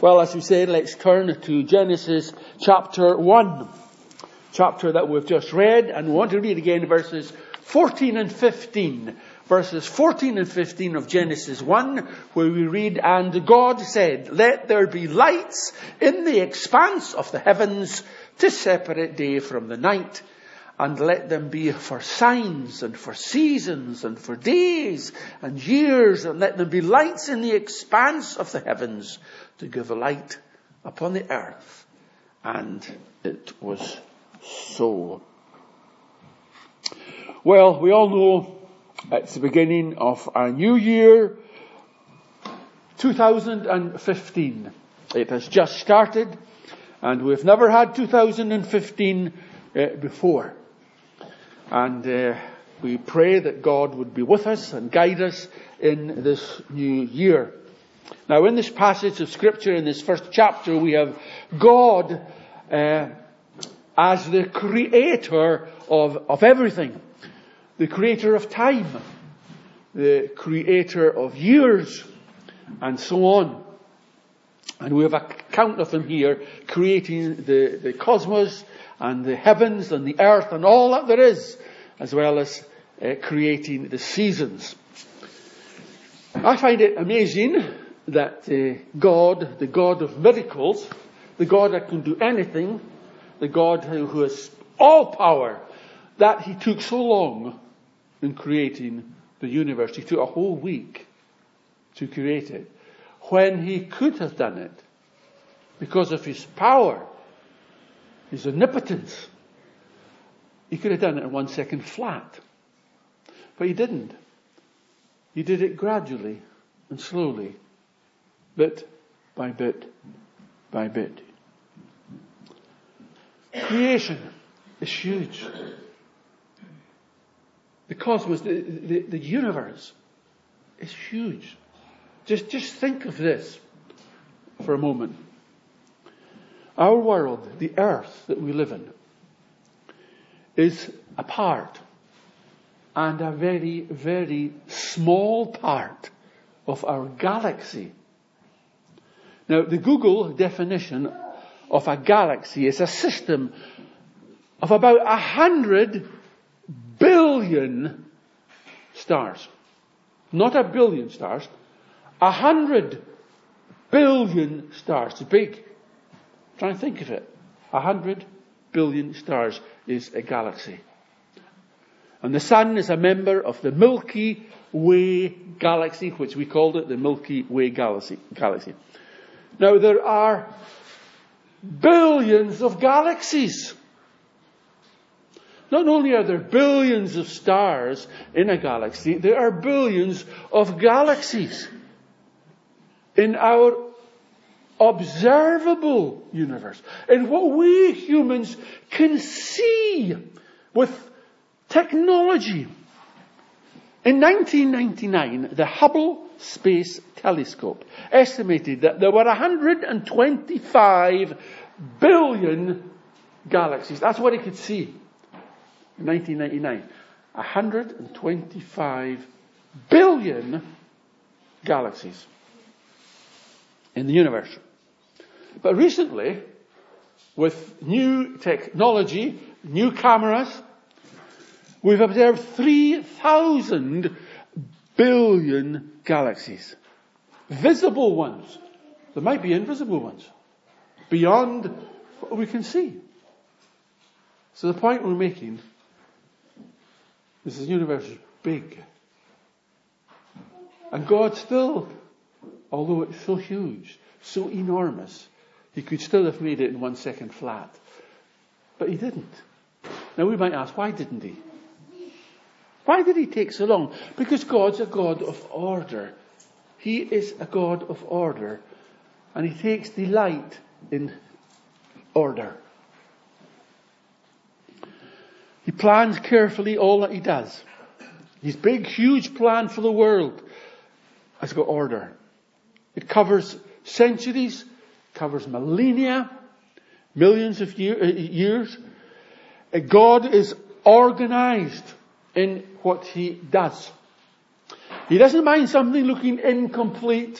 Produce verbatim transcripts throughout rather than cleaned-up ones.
Well, as we said, let's turn to Genesis chapter one. Chapter that we've just read, and we want to read again verses fourteen and fifteen. Verses fourteen and fifteen of Genesis one, where we read, "And God said, let there be lights in the expanse of the heavens to separate day from the night, and let them be for signs and for seasons and for days and years, and let them be lights in the expanse of the heavens to give a light upon the earth." And it was so. Well, we all know it's the beginning of our new year, two thousand fifteen. It has just started, and we've never had two thousand fifteen uh, before. And uh, we pray that God would be with us and guide us in this new year. Now, in this passage of Scripture, in this first chapter, we have God uh, as the creator of, of everything. The creator of time. The creator of years. And so on. And we have an account of him here creating the, the cosmos and the heavens and the earth and all that there is, as well as uh, creating the seasons. I find it amazing that uh, God, the God of miracles, the God that can do anything, the God who, who has all power, that he took so long in creating the universe. He took a whole week to create it, when he could have done it because of his power, his omnipotence. He could have done it in one second flat. But he didn't. He did it gradually and slowly, bit by bit by bit. Creation is huge. The cosmos, the, the, the universe is huge. Just, just think of this for a moment. Our world, the earth that we live in, is a part, and a very, very small part of our galaxy. Now, the Google definition of a galaxy is a system of about a hundred billion stars. Not a billion stars. A hundred billion stars. It's big. Try and think of it. A hundred billion stars is a galaxy. And the sun is a member of the Milky Way galaxy, which we called it the Milky Way galaxy. galaxy. Now, there are billions of galaxies. Not only are there billions of stars in a galaxy, there are billions of galaxies in our observable universe. In what we humans can see with technology. In nineteen ninety-nine, the Hubble Space Telescope estimated that there were one hundred twenty-five billion galaxies. That's what it could see. In nineteen ninety-nine, one hundred twenty-five billion galaxies in the universe. But recently, with new technology, new cameras, we've observed three thousand billion galaxies. Visible ones. There might be invisible ones. Beyond what we can see. So the point we're making is the universe is big. And God still, although it's so huge, so enormous, he could still have made it in one second flat. But he didn't. Now we might ask, why didn't he? Why did he take so long? Because God's a God of order. He is a God of order. And he takes delight in order. He plans carefully all that he does. His big, huge plan for the world has got order. It covers centuries, covers millennia, millions of year, uh, years. Uh, God is organized in what he does. He doesn't mind something looking incomplete.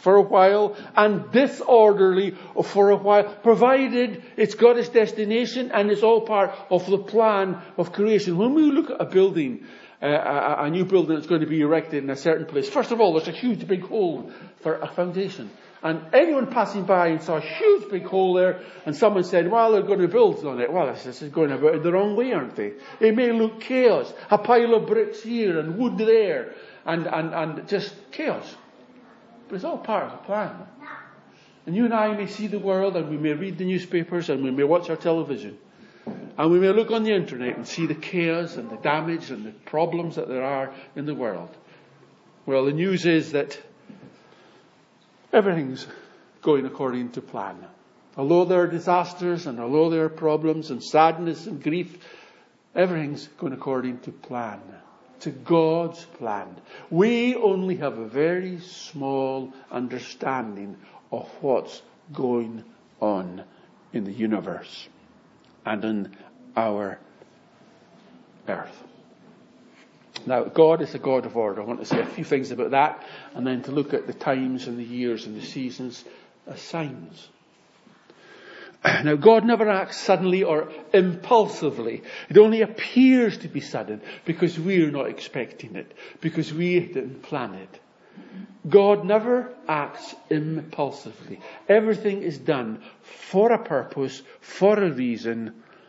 for a while and disorderly for a while, provided it's got its destination and it's all part of the plan of creation. When we look at a building, uh, a, a new building that's going to be erected in a certain place, first of all, there's a huge big hole for a foundation. And anyone passing by and saw a huge big hole there, and someone said, well, they're going to build on it. Well, this is going about it the wrong way, aren't they? It may look chaos. A pile of bricks here and wood there, and, and, and just chaos. But it's all part of the plan. And you and I may see the world, and we may read the newspapers, and we may watch our television. And we may look on the internet and see the chaos and the damage and the problems that there are in the world. Well, the news is that everything's going according to plan. Although there are disasters and although there are problems and sadness and grief, everything's going according to plan. To God's plan. We only have a very small understanding of what's going on in the universe and in our earth. Now, God is a God of order. I want to say a few things about that, and then to look at the times and the years and the seasons as signs. Now, God never acts suddenly or impulsively. It only appears to be sudden because we're not expecting it, because we didn't plan it. God never acts impulsively. Everything is done for a purpose, for a reason.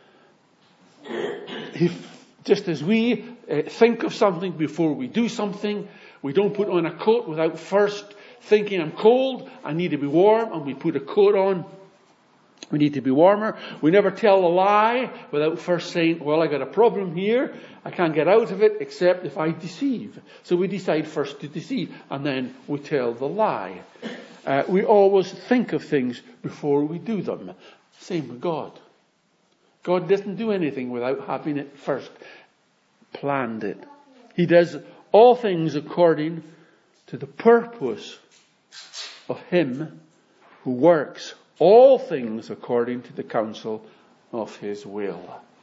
He, just as we uh, think of something before we do something, we don't put on a coat without first thinking, I'm cold, I need to be warm, and we put a coat on. We need to be warmer. We never tell a lie without first saying, well, I got a problem here. I can't get out of it except if I deceive. So we decide first to deceive, and then we tell the lie. Uh, we always think of things before we do them. Same with God. God doesn't do anything without having it first planned it. He does all things according to the purpose of Him who works all things according to the counsel of His will.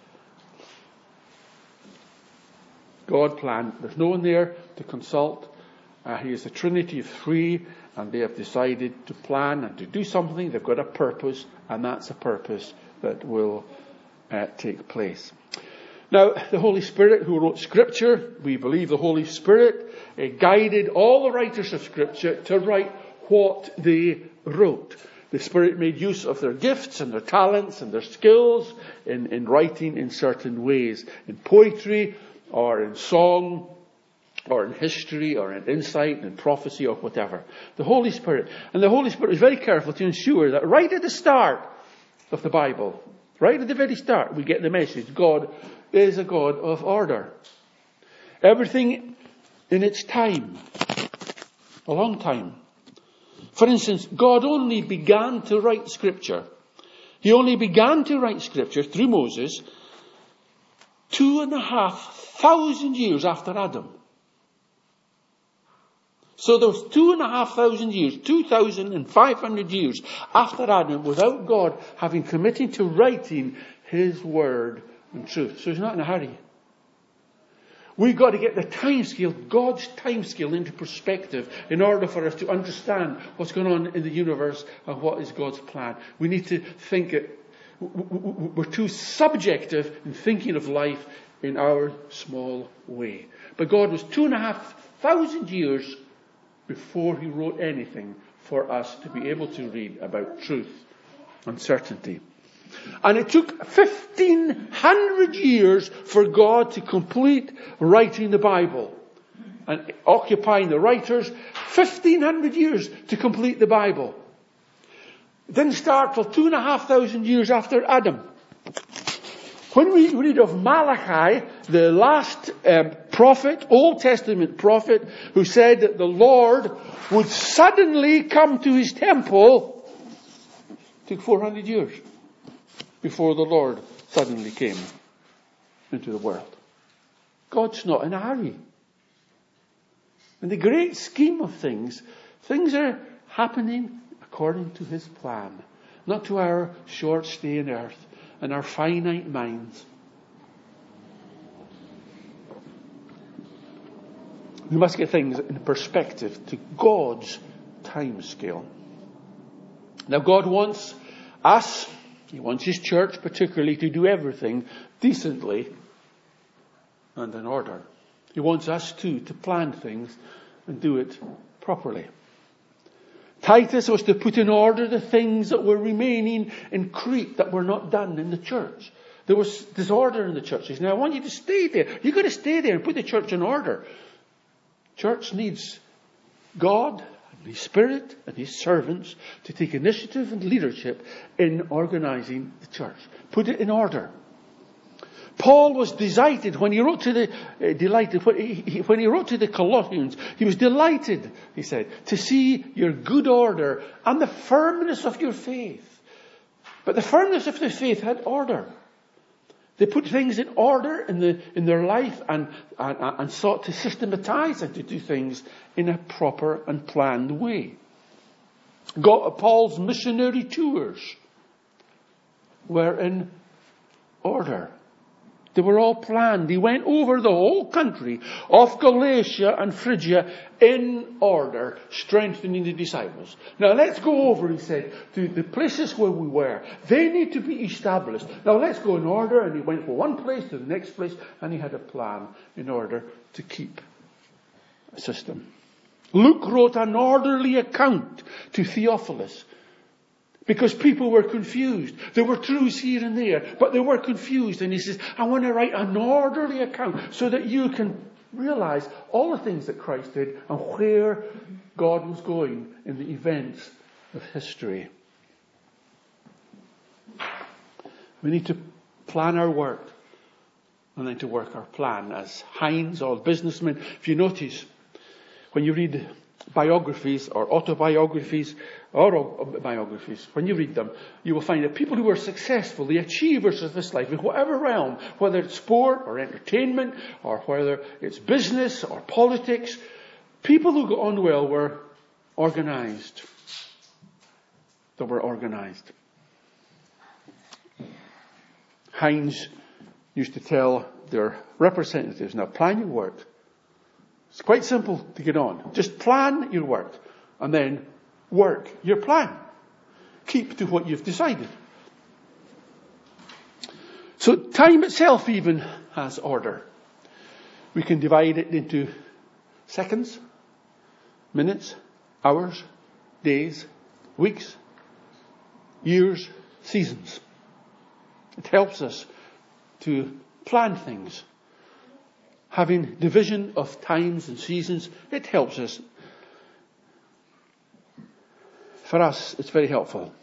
God planned. There's no one there to consult. Uh, he is a Trinity of three, and they have decided to plan and to do something. They've got a purpose, and that's a purpose that will uh, take place. Now, the Holy Spirit who wrote Scripture, we believe the Holy Spirit uh, guided all the writers of Scripture to write what they wrote. The Spirit made use of their gifts and their talents and their skills in, in writing in certain ways. In poetry, or in song, or in history, or in insight, and prophecy, or whatever. The Holy Spirit. And the Holy Spirit was very careful to ensure that right at the start of the Bible, right at the very start, we get the message, God is a God of order. Everything in its time. A long time. For instance, God only began to write Scripture. He only began to write Scripture through Moses two and a half thousand years after Adam. So there was two and a half thousand years, two thousand and five hundred years after Adam without God having committed to writing His word and truth. So He's not in a hurry. We've got to get the time scale, God's time scale, into perspective in order for us to understand what's going on in the universe and what is God's plan. We need to think it. We're too subjective in thinking of life in our small way. But God was two and a half thousand years before He wrote anything for us to be able to read about truth and certainty. And it took fifteen hundred years for God to complete writing the Bible. And occupying the writers, fifteen hundred years to complete the Bible. It didn't start till two and a half thousand years after Adam. When we read of Malachi, the last um, prophet, Old Testament prophet, who said that the Lord would suddenly come to His temple, it took four hundred years before the Lord suddenly came into the world. God's not in a hurry. In the great scheme of things, things are happening according to His plan, not to our short stay on earth and our finite minds. We must get things in perspective to God's time scale. Now God wants us, He wants His church particularly, to do everything decently and in order. He wants us too to plan things and do it properly. Titus was to put in order the things that were remaining in Crete that were not done in the church. There was disorder in the churches. Now I want you to stay there. You've got to stay there and put the church in order. Church needs God and His Spirit and His servants to take initiative and leadership in organizing the church. Put it in order. Paul was delighted when he wrote to the uh, delighted when he, when he wrote to the Colossians. He was delighted, he said, to see your good order and the firmness of your faith. But the firmness of their faith had order. They put things in order in the in their life and and, and sought to systematize and to do things in a proper and planned way. God, Paul's missionary tours were in order. They were all planned. He went over the whole country of Galatia and Phrygia in order, strengthening the disciples. Now let's go over, he said, to the places where we were. They need to be established. Now let's go in order. And he went from one place to the next place, and he had a plan in order to keep a system. Luke wrote an orderly account to Theophilus, because people were confused. There were truths here and there, but they were confused. And he says, I want to write an orderly account so that you can realize all the things that Christ did and where God was going in the events of history. We need to plan our work and then to work our plan. As Heinz, all businessmen, if you notice, when you read biographies or autobiographies or biographies, when you read them, you will find that people who are successful, the achievers of this life, in whatever realm, whether it's sport or entertainment or whether it's business or politics, people who got on well were organized. They were organized. Heinz used to tell their representatives, now plan your work. It's quite simple to get on. Just plan your work and then work your plan. Keep to what you've decided. So time itself even has order. We can divide it into seconds, minutes, hours, days, weeks, years, seasons. It helps us to plan things. Having division of times and seasons, it helps us. For us, it's very helpful.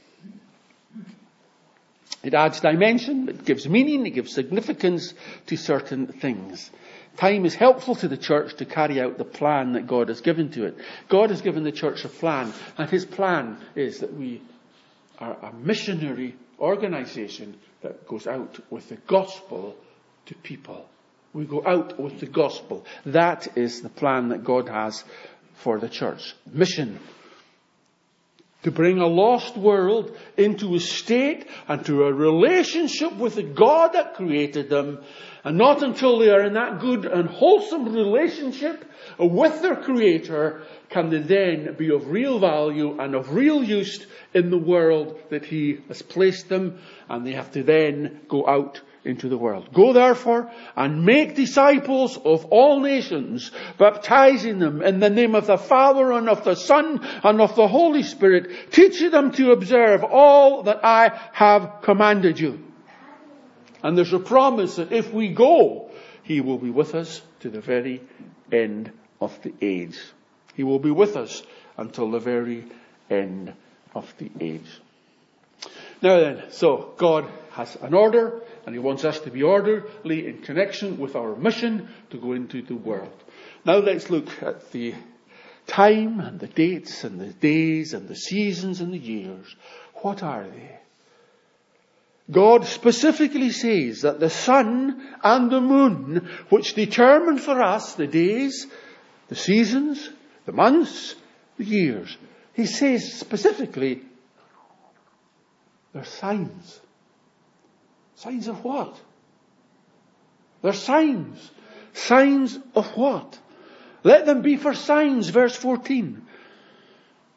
It adds dimension, it gives meaning, it gives significance to certain things. Time is helpful to the church to carry out the plan that God has given to it. God has given the church a plan, and His plan is that we are a missionary organization that goes out with the gospel to people. We go out with the gospel. That is the plan that God has for the church. Mission. To bring a lost world into a state and to a relationship with the God that created them. And not until they are in that good and wholesome relationship with their Creator can they then be of real value and of real use in the world that He has placed them. And they have to then go out into the world. Go therefore and make disciples of all nations, baptizing them in the name of the Father and of the Son and of the Holy Spirit, teaching them to observe all that I have commanded you. And there's a promise that if we go, He will be with us to the very end of the age. He will be with us until the very end of the age. Now then, so God has an order, and He wants us to be orderly in connection with our mission to go into the world. Now let's look at the time and the dates and the days and the seasons and the years. What are they? God specifically says that the sun and the moon, which determine for us the days, the seasons, the months, the years, He says specifically, they're signs. Signs of what? They're signs. Signs of what? Let them be for signs, verse fourteen.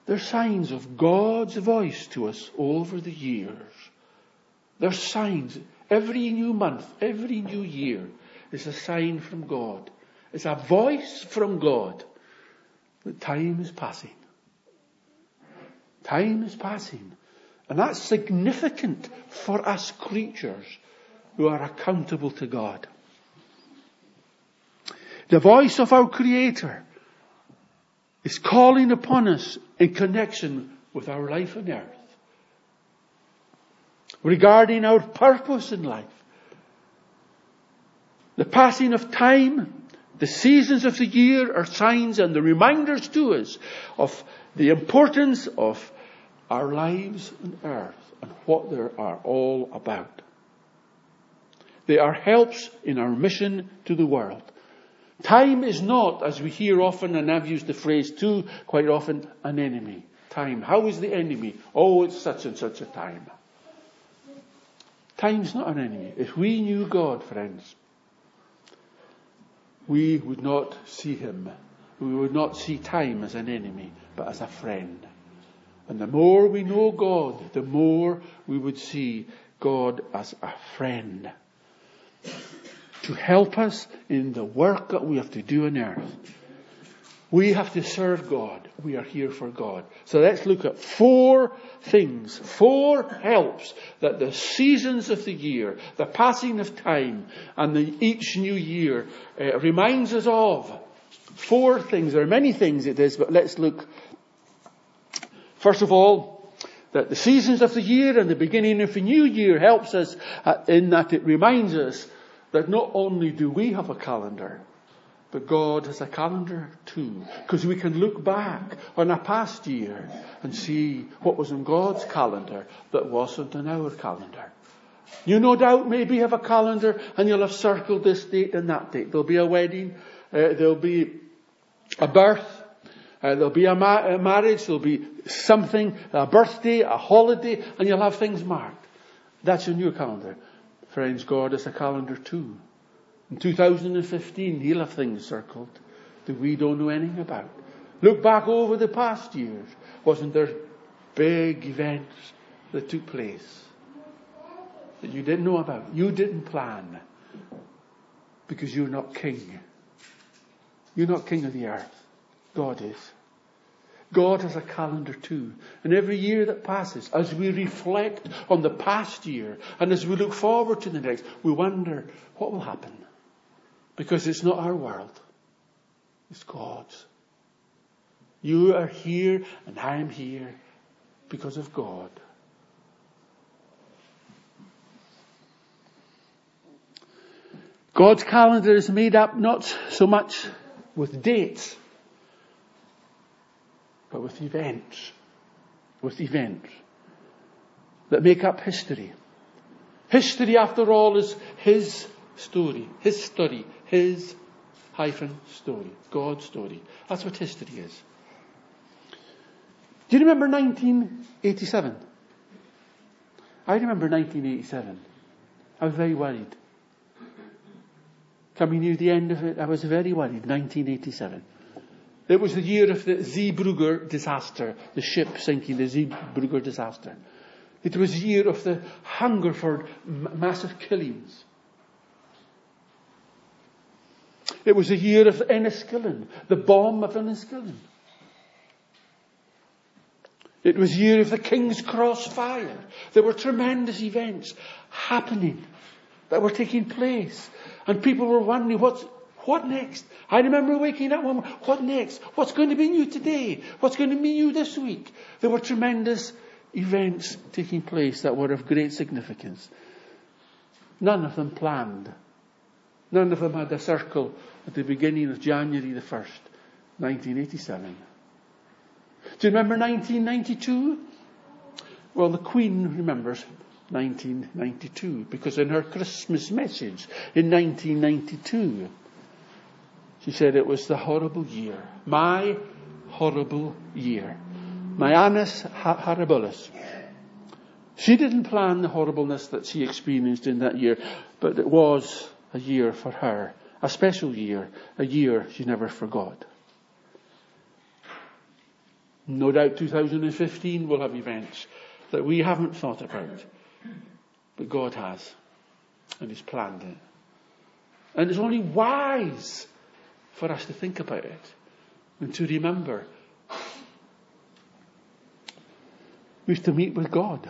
They're signs of God's voice to us over the years. They're signs. Every new month, every new year is a sign from God. It's a voice from God that time is passing. Time is passing. And that's significant for us creatures who are accountable to God. The voice of our Creator is calling upon us in connection with our life on earth, regarding our purpose in life. The passing of time, the seasons of the year are signs and the reminders to us of the importance of our lives on earth and what they are all about. They are helps in our mission to the world. Time is not, as we hear often, and I've used the phrase too quite often, an enemy. Time. How is the enemy? Oh, it's such and such a time. Time's not an enemy. If we knew God, friends, we would not see him. We would not see time as an enemy, but as a friend. And the more we know God, the more we would see God as a friend, to help us in the work that we have to do on earth. We have to serve God. We are here for God. So let's look at four things, four helps that the seasons of the year, the passing of time, and the, each new year uh, reminds us of. Four things. There are many things it is, but let's look. First of all, that the seasons of the year and the beginning of the new year helps us uh, in that it reminds us that not only do we have a calendar, but God has a calendar too. Because we can look back on a past year and see what was on God's calendar that wasn't on our calendar. You no doubt maybe have a calendar and you'll have circled this date and that date. There'll be a wedding, uh, there'll be a birth, uh, there'll be a, ma- a marriage, there'll be something, a birthday, a holiday, and you'll have things marked. That's on your calendar. Friends, God has a calendar too. In two thousand fifteen, he'll have things circled that we don't know anything about. Look back over the past years. Wasn't there big events that took place that you didn't know about? You didn't plan because you're not king. You're not king of the earth. God is. God has a calendar too. And every year that passes, as we reflect on the past year and as we look forward to the next, we wonder what will happen. Because it's not our world. It's God's. You are here and I am here because of God. God's calendar is made up not so much with dates, but with events. With events that make up history. History, after all, is His story, His study, His hyphen story, God's story. That's what history is. Do you remember nineteen eighty-seven? I remember nineteen eighty-seven. I was very worried. Coming near the end of it, I was very worried. nineteen eighty-seven. It was the year of the Zeebrugge disaster, the ship sinking, the Zeebrugge disaster. It was the year of the Hungerford massive killings. It was the year of Enniskillen, the bomb of Enniskillen. It was the year of the King's Cross fire. There were tremendous events happening that were taking place. And people were wondering, what's, what next? I remember waking up one morning, what next? What's going to be new today? What's going to be new this week? There were tremendous events taking place that were of great significance. None of them planned. None of them had a circle at the beginning of January the first, nineteen eighty-seven. Do you remember nineteen ninety-two? Well, the Queen remembers nineteen ninety-two because in her Christmas message in nineteen ninety-two, she said it was the horrible year. My horrible year. My annus horribilis. She didn't plan the horribleness that she experienced in that year, but it was a year for her. A special year. A year she never forgot. No doubt two thousand fifteen will have events that we haven't thought about. But God has. And He's planned it. And it's only wise for us to think about it and to remember we have to meet with God.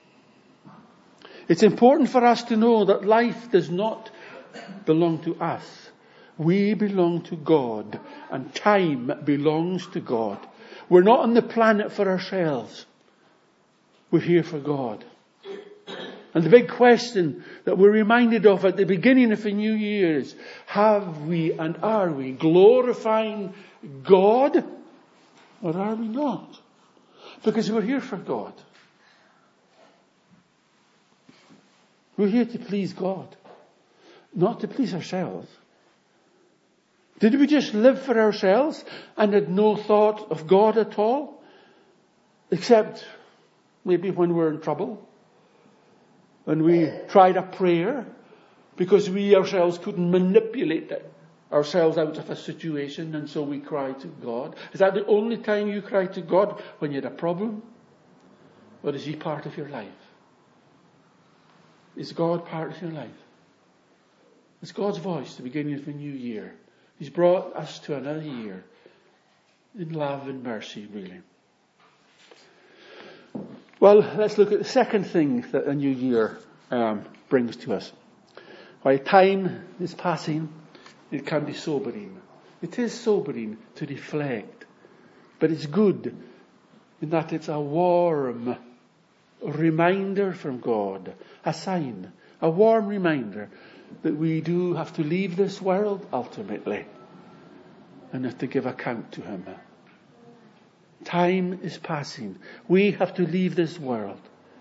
It's important for us to know that life does not belong to us. We belong to God, and time belongs to God. We're not on the planet for ourselves. We're here for God. And the big question that we're reminded of at the beginning of a new year is, have we and are we glorifying God, or are we not? Because we're here for God. We're here to please God, not to please ourselves. Did we just live for ourselves and had no thought of God at all? Except maybe when we're in trouble. When we tried a prayer because we ourselves couldn't manipulate it, ourselves out of a situation, and so we cried to God. Is that the only time you cry to God? When you had a problem? Or is He part of your life? Is God part of your life? It's God's voice, the beginning of a new year. He's brought us to another year in love and mercy, really. Well, let's look at the second thing that a new year um, brings to us. While time is passing, it can be sobering. It is sobering to reflect, but it's good in that it's a warm reminder from God, a sign, a warm reminder that we do have to leave this world ultimately and have to give account to Him. Time is passing. We have to leave this world.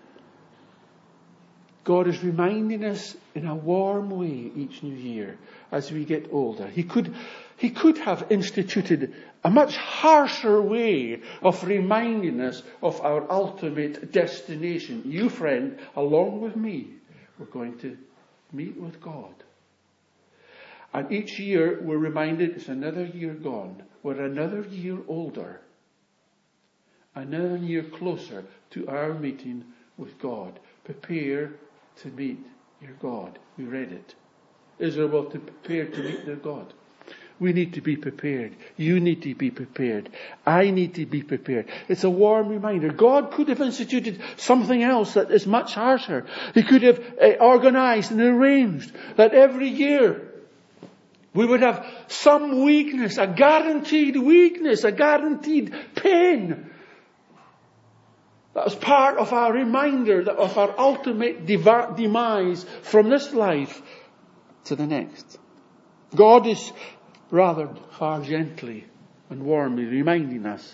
God is reminding us in a warm way each new year as we get older. He could, he could have instituted a much harsher way of reminding us of our ultimate destination. You, friend, along with me, we're going to meet with God. And each year we're reminded it's another year gone. We're another year older. Another year closer to our meeting with God. Prepare to meet your God. We read it. Israel will to prepare to meet their God. We need to be prepared. You need to be prepared. I need to be prepared. It's a warm reminder. God could have instituted something else that is much harsher. He could have uh, organized and arranged that every year we would have some weakness, a guaranteed weakness, a guaranteed pain. That was part of our reminder of our ultimate dev- demise from this life to the next. God is rather far gently and warmly reminding us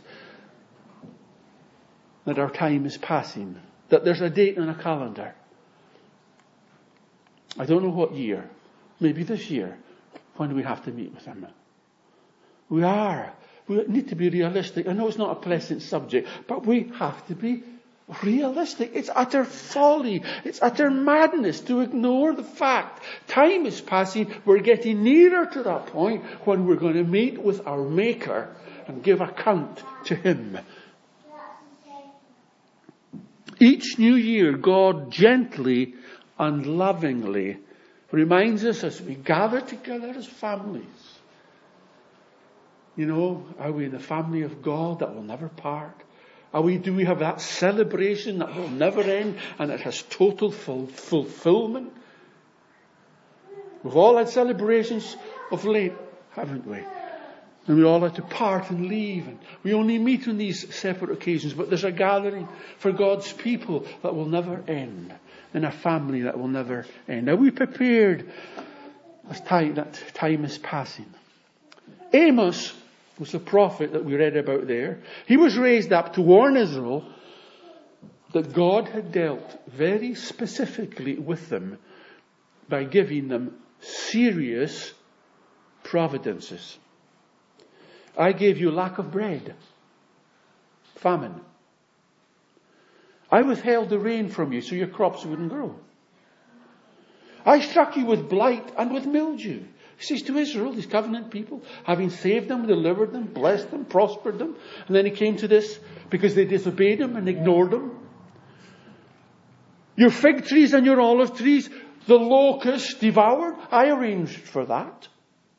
that our time is passing, that there's a date on a calendar. I don't know what year, maybe this year, when we have to meet with Him. We are. We need to be realistic. I know it's not a pleasant subject, but we have to be realistic. It's utter folly. It's utter madness to ignore the fact. Time is passing. We're getting nearer to that point when we're going to meet with our Maker and give account to Him. Each new year, God gently and lovingly reminds us as we gather together as families. You know, are we in the family of God that will never part? Are we, do we have that celebration that will never end and it has total full, fulfillment? We've all had celebrations of late, haven't we? And we all had to part and leave. And we only meet on these separate occasions, but there's a gathering for God's people that will never end. In a family that will never end. Are we prepared as time, that time is passing? Amos was the prophet that we read about there. He was raised up to warn Israel that God had dealt very specifically with them by giving them serious providences. I gave you lack of bread, famine. I withheld the rain from you so your crops wouldn't grow. I struck you with blight and with mildew. He says to Israel, these covenant people, having saved them, delivered them, blessed them, prospered them. And then he came to this because they disobeyed him and ignored him. Your fig trees and your olive trees, the locusts devoured. I arranged for that.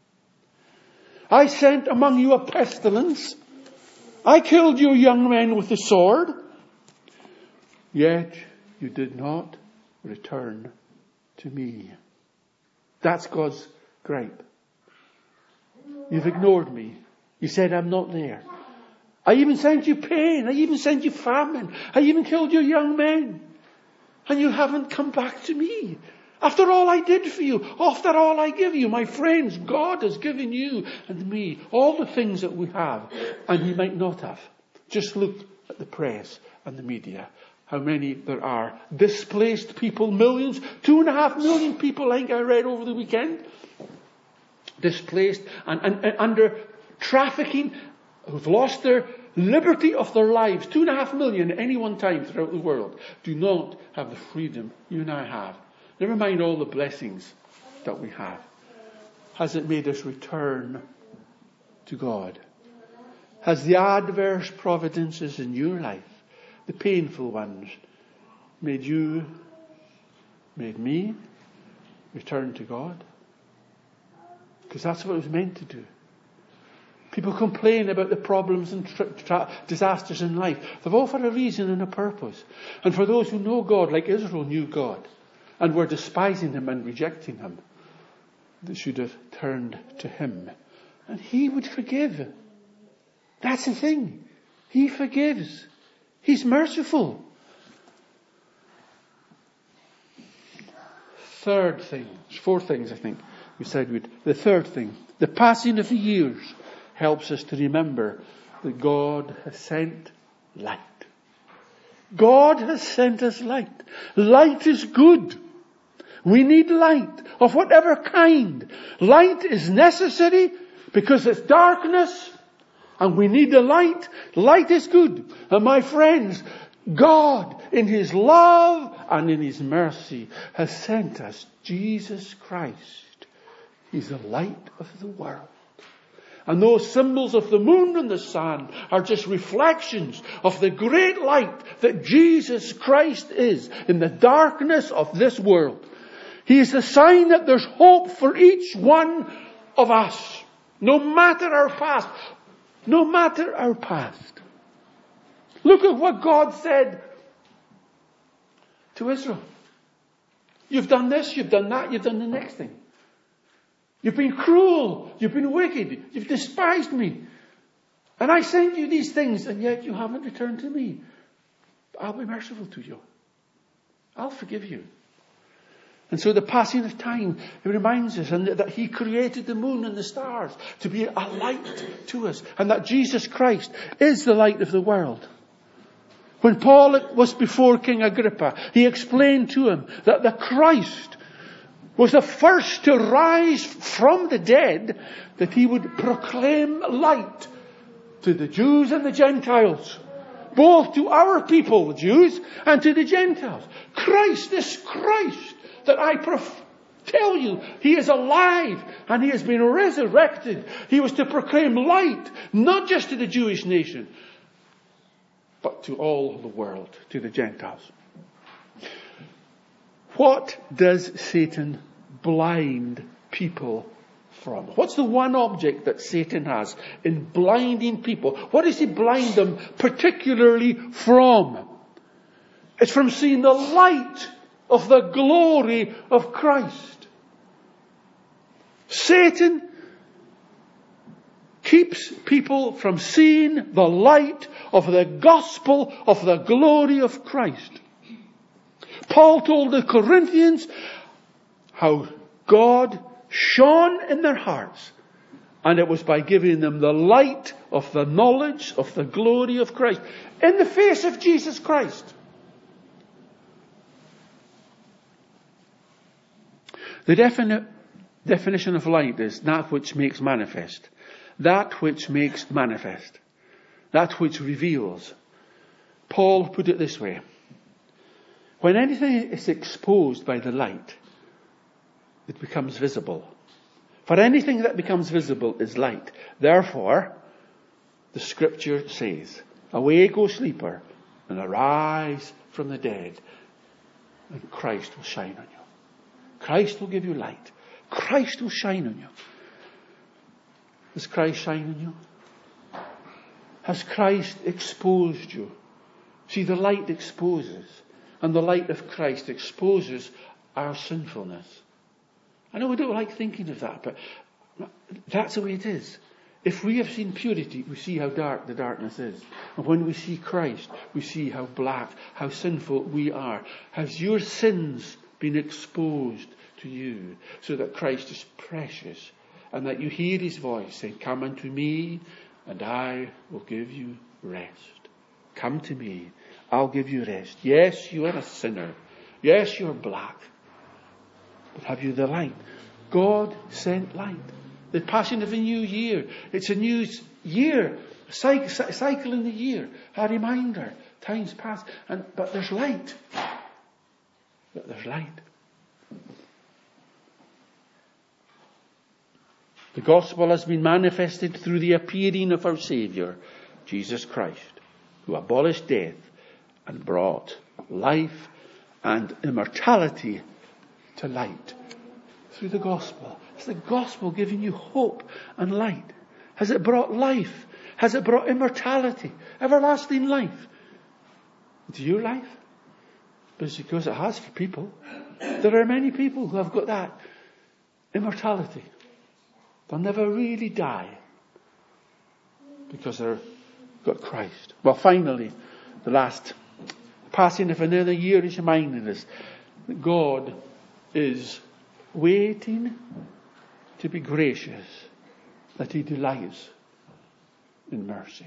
I sent among you a pestilence. I killed your young men with the sword. Yet you did not return to me. That's God's gripe. You've ignored me. You said I'm not there. I even sent you pain. I even sent you famine. I even killed your young men. And you haven't come back to me. After all I did for you, after all I give you, my friends, God has given you and me all the things that we have, and He might not have. Just look at the press and the media. How many there are. Displaced people, millions, two and a half million people, I think I read over the weekend. Displaced and, and, and under trafficking, who've lost their liberty of their lives. Two and a half million at any one time throughout the world do not have the freedom you and I have. Never mind all the blessings that we have. Has it made us return to God? Has the adverse providences in your life, the painful ones, made you, made me return to God? Because that's what it was meant to do. People complain about the problems and tra- tra- disasters in life. They're all for a reason and a purpose. And for those who know God, like Israel knew God, and were despising Him and rejecting Him, they should have turned to Him. And He would forgive. That's the thing. He forgives. He's merciful. Third thing. There's four things I think we said we'd. The third thing. The passing of the years helps us to remember that God has sent light. God has sent us light. Light is good. We need light of whatever kind. Light is necessary because it's darkness and we need the light. Light is good. And my friends, God in His love and in His mercy has sent us Jesus Christ. He's the light of the world. And those symbols of the moon and the sun are just reflections of the great light that Jesus Christ is in the darkness of this world. He is the sign that there's hope for each one of us. No matter our past. No matter our past. Look at what God said to Israel. You've done this, you've done that, you've done the next thing. You've been cruel. You've been wicked. You've despised me. And I sent you these things, and yet you haven't returned to me. I'll be merciful to you. I'll forgive you. And so the passing of time, it reminds us and that He created the moon and the stars to be a light to us. And that Jesus Christ is the light of the world. When Paul was before King Agrippa, he explained to him that the Christ was the first to rise from the dead, that He would proclaim light to the Jews and the Gentiles. Both to our people, the Jews, and to the Gentiles. Christ, this Christ that I prof- tell you, He is alive and He has been resurrected. He was to proclaim light, not just to the Jewish nation, but to all the world, to the Gentiles. What does Satan blind people from? What's the one object that Satan has in blinding people? What does he blind them particularly from? It's from seeing the light of the glory of Christ. Satan keeps people from seeing the light of the gospel of the glory of Christ. Paul told the Corinthians how God shone in their hearts, and it was by giving them the light of the knowledge of the glory of Christ in the face of Jesus Christ. The defini- definition of light is that which makes manifest. That which makes manifest. That which reveals. Paul put it this way. When anything is exposed by the light, it becomes visible. For anything that becomes visible is light. Therefore, the scripture says, away go sleeper, and arise from the dead, and Christ will shine on you. Christ will give you light. Christ will shine on you. Does Christ shine on you? Has Christ exposed you? See, the light exposes, and the light of Christ exposes our sinfulness. I know we don't like thinking of that, but that's the way it is. If we have seen purity, we see how dark the darkness is. And when we see Christ, we see how black, how sinful we are. Has your sins been exposed to you so that Christ is precious and that you hear his voice saying, come unto me and I will give you rest. Come to me, I'll give you rest. Yes, you are a sinner. Yes, you're black. But have you the light? God sent light. The passing of a new year. It's a new year. A cycle in the year. A reminder. Time's pass. And, but there's light. But there's light. The gospel has been manifested through the appearing of our Saviour, Jesus Christ, who abolished death and brought life and immortality to light. Through the gospel. It's the gospel giving you hope and light. Has it brought life? Has it brought immortality? Everlasting life? Into your life? But it's because it has for people. There are many people who have got that immortality. They'll never really die because they've got Christ. Well, finally, the last passing of another year is reminding us that God is waiting to be gracious, that he delights in mercy.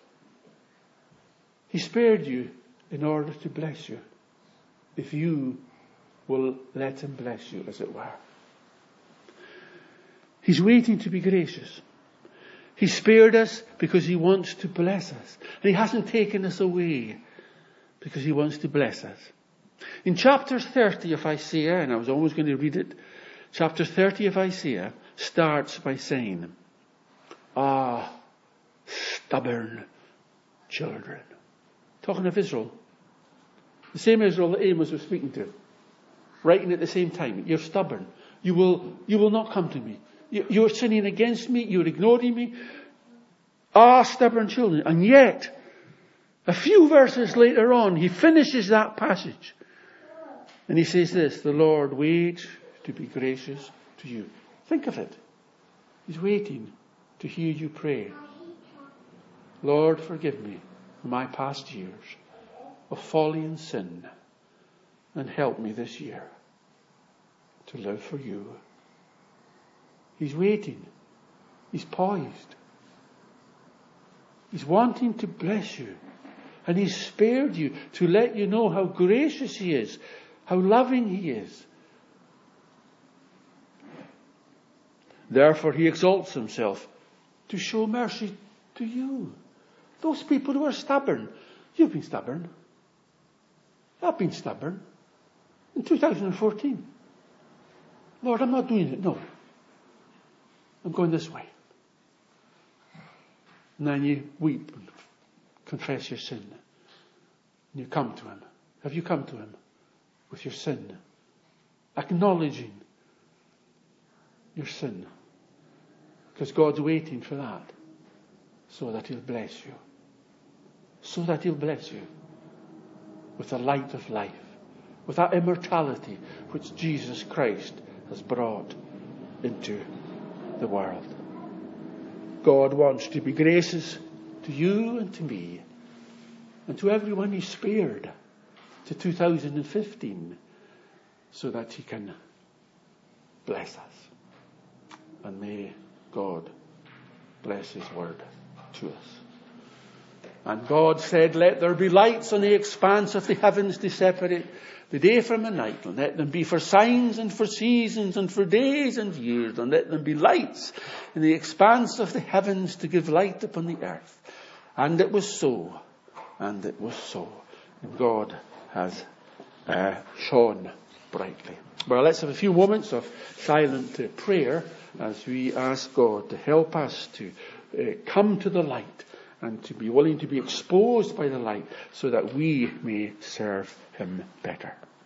He spared you in order to bless you, if you will let him bless you, as it were. He's waiting to be gracious. He spared us because he wants to bless us. And he hasn't taken us away because he wants to bless us. In chapter thirty of Isaiah, and I was always going to read it, chapter thirty of Isaiah starts by saying, ah, stubborn children. Talking of Israel. The same Israel that Amos was speaking to. Writing at the same time. You're stubborn. You will, you will not come to me. You, you're sinning against me. You're ignoring me. Ah, stubborn children. And yet, a few verses later on, he finishes that passage. And he says this, the Lord waits to be gracious to you. Think of it. He's waiting to hear you pray. Lord, forgive me for my past years of folly and sin, and help me this year to live for you. He's waiting. He's poised. He's wanting to bless you. And he's spared you to let you know how gracious he is, how loving he is. Therefore he exalts himself to show mercy to you. Those people who are stubborn. You've been stubborn. I've been stubborn. In two thousand fourteen. Lord, I'm not doing it. No. I'm going this way. And then you weep and confess your sin. And you come to him. Have you come to him with your sin? Acknowledging your sin. Because God's waiting for that. So that he'll bless you. So that he'll bless you. With the light of life. With that immortality which Jesus Christ has brought into the world. God wants to be gracious to you and to me. And to everyone he spared. To two thousand fifteen. So that he can bless us. And may God bless his word to us. And God said, let there be lights on the expanse of the heavens to separate the day from the night. And let them be for signs and for seasons and for days and years. And let them be lights in the expanse of the heavens to give light upon the earth. And it was so. And it was so. And God has uh, shone brightly. Well, let's have a few moments of silent uh, prayer as we ask God to help us to uh, come to the light and to be willing to be exposed by the light so that we may serve him better.